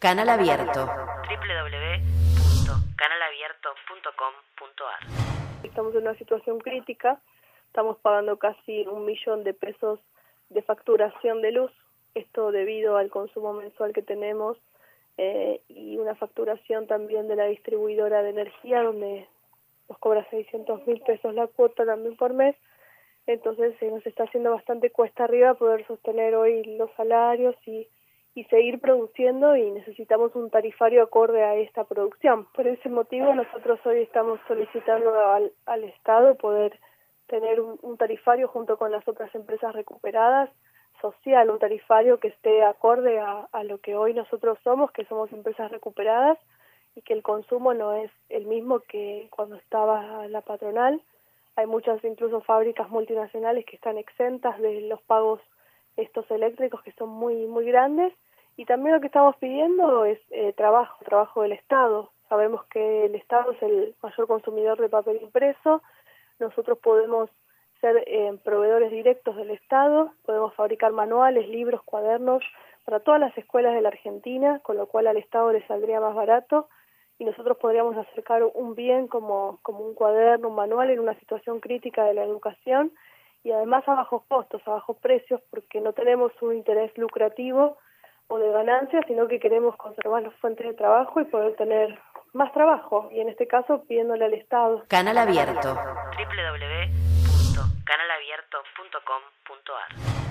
Canal Abierto. www.canalabierto.com.ar. Estamos en una situación crítica, estamos pagando casi 1 millón de pesos de facturación de luz, esto debido al consumo mensual que tenemos y una facturación también de la distribuidora de energía, donde nos cobra 600.000 pesos la cuota también por mes. Entonces nos está haciendo bastante cuesta arriba poder sostener hoy los salarios y seguir produciendo, y necesitamos un tarifario acorde a esta producción. Por ese motivo nosotros hoy estamos solicitando al Estado poder tener un tarifario junto con las otras empresas recuperadas, social, un tarifario que esté acorde a lo que hoy nosotros somos, que somos empresas recuperadas, y que el consumo no es el mismo que cuando estaba la patronal. Hay muchas incluso fábricas multinacionales que están exentas de los pagos estos eléctricos, que son muy grandes, y también lo que estamos pidiendo es trabajo del Estado. Sabemos que el Estado es el mayor consumidor de papel impreso. Nosotros podemos ser proveedores directos del Estado, podemos fabricar manuales, libros, cuadernos para todas las escuelas de la Argentina, con lo cual al Estado le saldría más barato, y nosotros podríamos acercar un bien como un cuaderno, un manual en una situación crítica de la educación, y además a bajos costos, a bajos precios, porque no tenemos un interés lucrativo o de ganancia, sino que queremos conservar las fuentes de trabajo y poder tener más trabajo, y en este caso pidiéndole al Estado. Canal Abierto. www.canalabierto.com.ar.